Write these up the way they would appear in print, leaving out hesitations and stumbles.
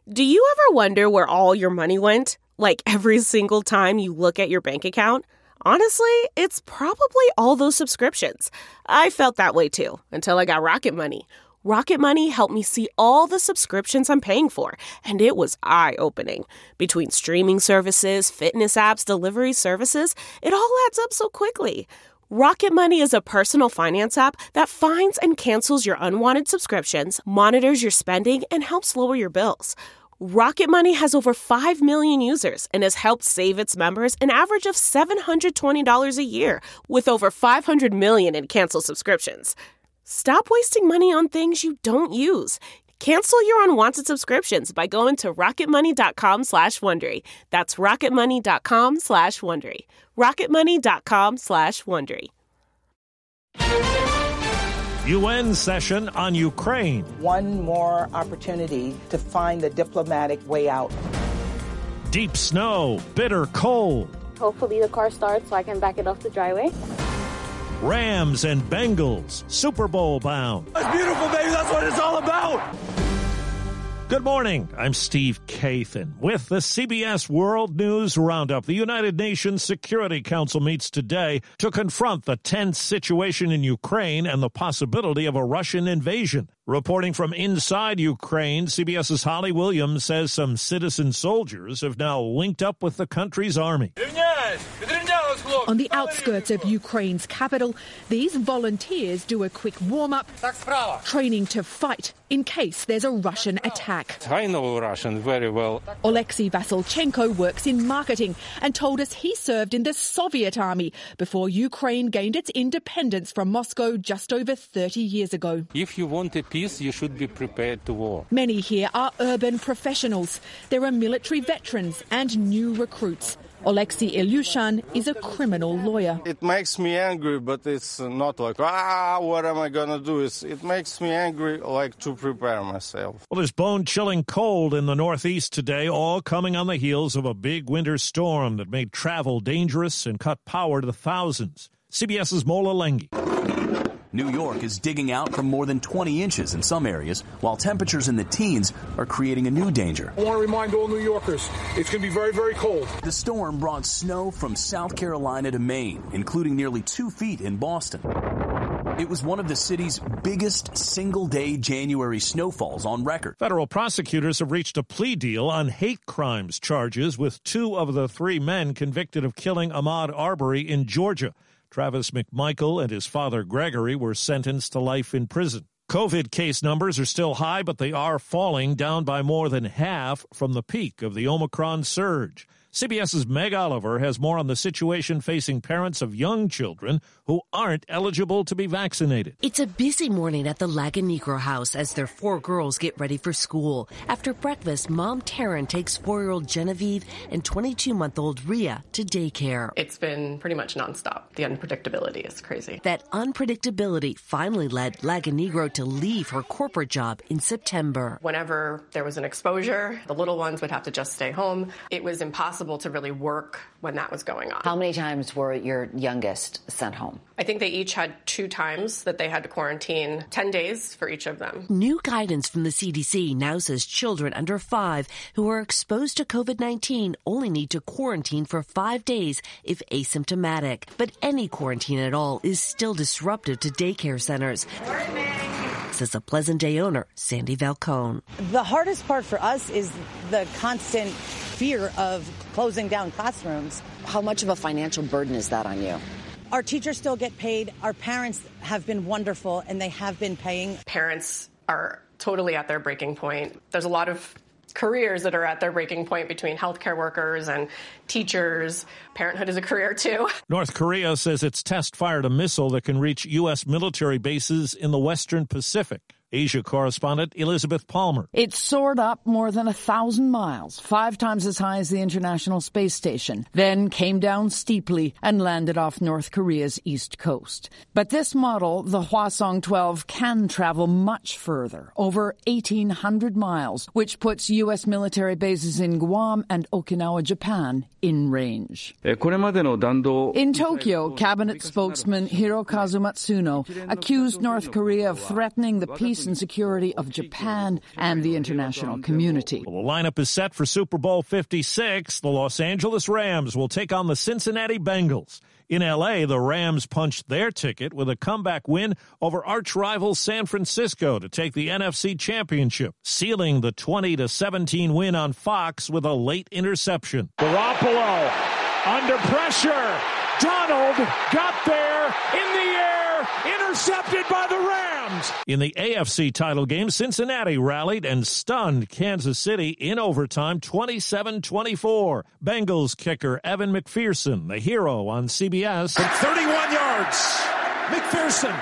Do you ever wonder where all your money went? Like every single time you look at your bank account? Honestly, it's probably all those subscriptions. I felt that way too, until I got Rocket Money. Rocket Money helped me see all the subscriptions I'm paying for, and it was eye-opening. Between streaming services, fitness apps, delivery services, it all adds up so quickly. Rocket Money is a personal finance app that finds and cancels your unwanted subscriptions, monitors your spending, and helps lower your bills. Rocket Money has over 5 million users and has helped save its members an average of $720 a year, with over 500 million in canceled subscriptions. Stop wasting money on things you don't use. Cancel your unwanted subscriptions by going to rocketmoney.com/Wondery. That's rocketmoney.com/Wondery. rocketmoney.com/Wondery. UN session on Ukraine. One more opportunity to find the diplomatic way out. Deep snow, bitter cold. Hopefully the car starts so I can back it off the driveway. Rams and Bengals, Super Bowl bound. That's beautiful, baby. That's what it's all about. Good morning. I'm Steve Kathan with the CBS World News Roundup. The United Nations Security Council meets today to confront the tense situation in Ukraine and the possibility of a Russian invasion. Reporting from inside Ukraine, CBS's Holly Williams says some citizen soldiers have now linked up with the country's army. On the outskirts of Ukraine's capital, these volunteers do a quick warm-up, training to fight in case there's a Russian attack. I know Russian very well. Oleksiy Vasilchenko works in marketing and told us he served in the Soviet army before Ukraine gained its independence from Moscow just over 30 years ago. If you want a peace, you should be prepared to war. Many here are urban professionals. There are military veterans and new recruits. Oleksiy Ilyushin is a criminal lawyer. It makes me angry, but it's not like, what am I going to do? It makes me angry, like, to prepare myself. Well, there's bone-chilling cold in the Northeast today, all coming on the heels of a big winter storm that made travel dangerous and cut power to thousands. CBS's Mola Lenghi. New York is digging out from more than 20 inches in some areas, while temperatures in the teens are creating a new danger. I want to remind all New Yorkers, it's going to be very, very cold. The storm brought snow from South Carolina to Maine, including nearly 2 feet in Boston. It was one of the city's biggest single-day January snowfalls on record. Federal prosecutors have reached a plea deal on hate crimes charges with 2 of the 3 men convicted of killing Ahmaud Arbery in Georgia. Travis McMichael and his father Gregory were sentenced to life in prison. COVID case numbers are still high, but they are falling, down by more than half from the peak of the Omicron surge. CBS's Meg Oliver has more on the situation facing parents of young children who aren't eligible to be vaccinated. It's a busy morning at the Lagunegro house as their 4 girls get ready for school. After breakfast, Mom Taryn takes 4-year-old Genevieve and 22-month-old Rhea to daycare. It's been pretty much nonstop. The unpredictability is crazy. That unpredictability finally led Lagunegro to leave her corporate job in September. Whenever there was an exposure, the little ones would have to just stay home. It was impossible to really work when that was going on. How many times were your youngest sent home? I think they each had 2 times that they had to quarantine, 10 days for each of them. New guidance from the CDC now says children under 5 who are exposed to COVID-19 only need to quarantine for 5 days if asymptomatic. But any quarantine at all is still disruptive to daycare centers, says a Pleasant Day owner, Sandy Valcone. The hardest part for us is the constant fear of closing down classrooms. How much of a financial burden is that on you? Our teachers still get paid. Our parents have been wonderful, and they have been paying. Parents are totally at their breaking point. There's a lot of careers that are at their breaking point between healthcare workers and teachers. Parenthood is a career, too. North Korea says its test fired a missile that can reach U.S. military bases in the Western Pacific. Asia correspondent Elizabeth Palmer. It soared up more than 1,000 miles, 5 times as high as the International Space Station, then came down steeply and landed off North Korea's east coast. But this model, the Hwasong-12, can travel much further, over 1,800 miles, which puts U.S. military bases in Guam and Okinawa, Japan, in range. In Tokyo, cabinet spokesman Hirokazu Matsuno accused North Korea of threatening the peace peace and security of Japan and the international community. Well, the lineup is set for Super Bowl 56. The Los Angeles Rams will take on the Cincinnati Bengals. In L.A., the Rams punched their ticket with a comeback win over arch-rival San Francisco to take the NFC Championship, sealing the 20-17 win on Fox with a late interception. Garoppolo under pressure. Donald got there in the air, intercepted by the Rams. In the AFC title game, Cincinnati rallied and stunned Kansas City in overtime 27-24. Bengals kicker Evan McPherson, the hero on CBS. From 31 yards, McPherson,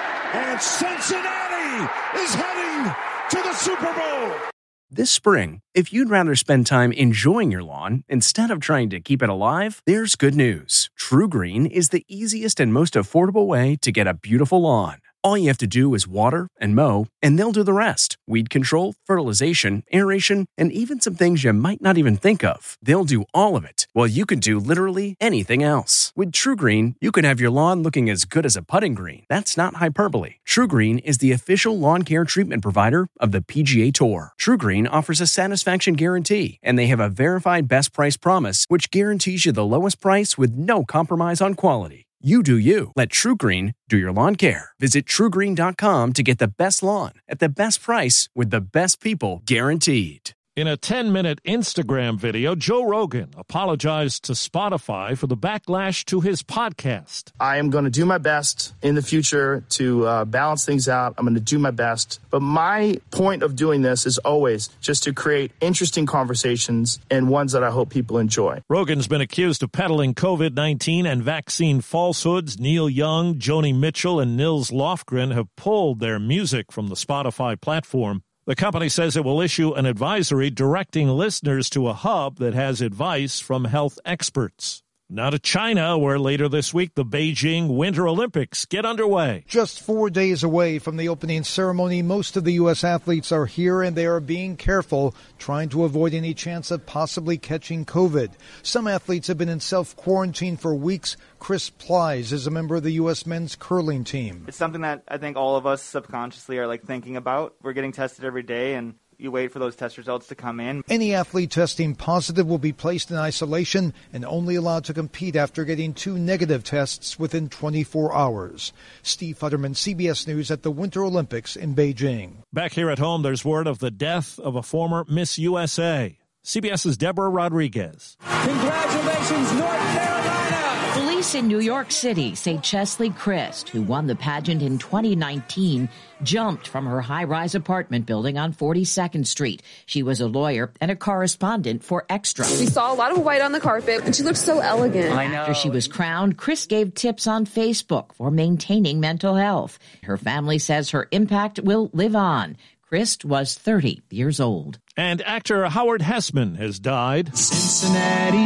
and Cincinnati is heading to the Super Bowl. This spring, if you'd rather spend time enjoying your lawn instead of trying to keep it alive, there's good news. True Green is the easiest and most affordable way to get a beautiful lawn. All you have to do is water and mow, and they'll do the rest. Weed control, fertilization, aeration, and even some things you might not even think of. They'll do all of it, while you can do literally anything else. With True Green, you can have your lawn looking as good as a putting green. That's not hyperbole. True Green is the official lawn care treatment provider of the PGA Tour. True Green offers a satisfaction guarantee, and they have a verified best price promise, which guarantees you the lowest price with no compromise on quality. You do you. Let True Green do your lawn care. Visit TrueGreen.com to get the best lawn at the best price with the best people guaranteed. In a 10-minute Instagram video, Joe Rogan apologized to Spotify for the backlash to his podcast. I am going to do my best in the future to balance things out. I'm going to do my best. But my point of doing this is always just to create interesting conversations and ones that I hope people enjoy. Rogan's been accused of peddling COVID-19 and vaccine falsehoods. Neil Young, Joni Mitchell, and Nils Lofgren have pulled their music from the Spotify platform. The company says it will issue an advisory directing listeners to a hub that has advice from health experts. Now to China, where later this week the Beijing Winter Olympics get underway. Just 4 days away from the opening ceremony, most of the U.S. athletes are here and they are being careful, trying to avoid any chance of possibly catching COVID. Some athletes have been in self-quarantine for weeks. Chris Plies is a member of the U.S. men's curling team. It's something that I think all of us subconsciously are thinking about. We're getting tested every day and you wait for those test results to come in. Any athlete testing positive will be placed in isolation and only allowed to compete after getting 2 negative tests within 24 hours. Steve Futterman, CBS News at the Winter Olympics in Beijing. Back here at home, there's word of the death of a former Miss USA. CBS's Deborah Rodriguez. Congratulations, North Carolina! Police in New York City say Chesley Christ, who won the pageant in 2019, jumped from her high-rise apartment building on 42nd Street. She was a lawyer and a correspondent for Extra. We saw a lot of white on the carpet, and she looked so elegant. I know. After she was crowned, Chris gave tips on Facebook for maintaining mental health. Her family says her impact will live on. Chris was 30 years old. And actor Howard Hessman has died. Cincinnati,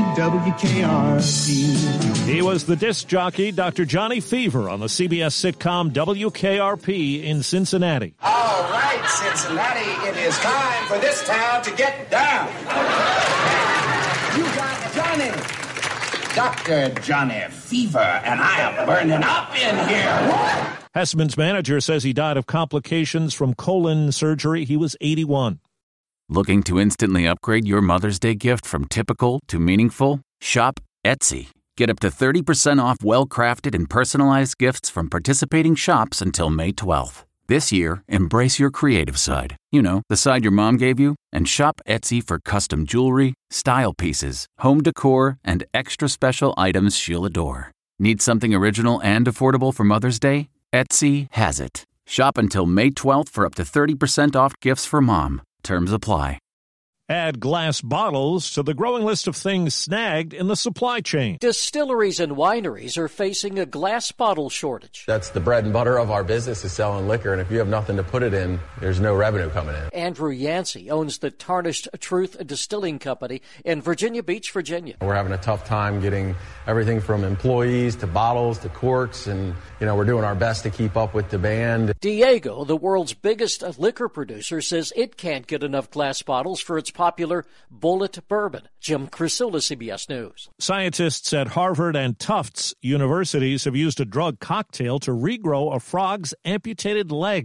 WKRP. He was the disc jockey Dr. Johnny Fever on the CBS sitcom WKRP in Cincinnati. All right, Cincinnati, it is time for this town to get down. You got Johnny, Dr. Johnny Fever, and I am burning up in here. Hessman's manager says he died of complications from colon surgery. He was 81. Looking to instantly upgrade your Mother's Day gift from typical to meaningful? Shop Etsy. Get up to 30% off well-crafted and personalized gifts from participating shops until May 12th. This year, embrace your creative side. You know, the side your mom gave you. And shop Etsy for custom jewelry, style pieces, home decor, and extra special items she'll adore. Need something original and affordable for Mother's Day? Etsy has it. Shop until May 12th for up to 30% off gifts for mom. Terms apply. Add glass bottles to the growing list of things snagged in the supply chain. Distilleries and wineries are facing a glass bottle shortage. That's the bread and butter of our business is selling liquor, and if you have nothing to put it in, there's no revenue coming in. Andrew Yancey owns the Tarnished Truth Distilling Company in Virginia Beach, Virginia. We're having a tough time getting everything from employees to bottles to corks, and we're doing our best to keep up with demand. Diego, the world's biggest liquor producer, says it can't get enough glass bottles for its popular Bullet bourbon. Jim Crisula, CBS News. Scientists at Harvard and Tufts universities have used a drug cocktail to regrow a frog's amputated legs.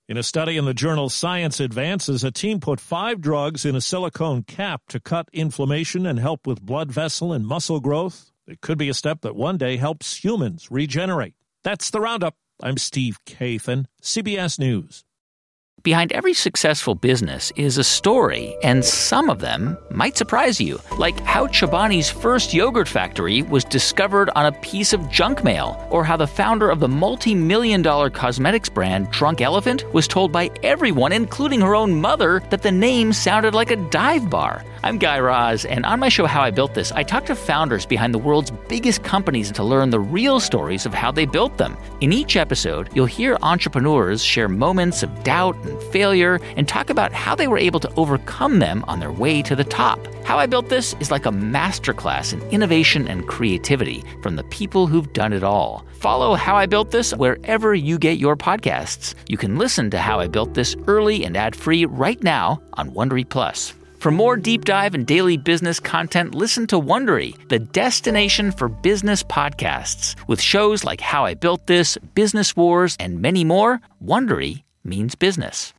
In a study in the journal Science Advances, a team put 5 drugs in a silicone cap to cut inflammation and help with blood vessel and muscle growth. It could be a step that one day helps humans regenerate. That's the Roundup. I'm Steve Kathan, CBS News. Behind every successful business is a story, and some of them might surprise you. Like how Chobani's first yogurt factory was discovered on a piece of junk mail, or how the founder of the multi-million-dollar cosmetics brand Drunk Elephant was told by everyone, including her own mother, that the name sounded like a dive bar. I'm Guy Raz, and on my show How I Built This, I talk to founders behind the world's biggest companies to learn the real stories of how they built them. In each episode, you'll hear entrepreneurs share moments of doubt and failure and talk about how they were able to overcome them on their way to the top. How I Built This is like a masterclass in innovation and creativity from the people who've done it all. Follow How I Built This wherever you get your podcasts. You can listen to How I Built This early and ad-free right now on Wondery Plus. For more deep dive and daily business content, listen to Wondery, the destination for business podcasts. With shows like How I Built This, Business Wars, and many more, Wondery means business.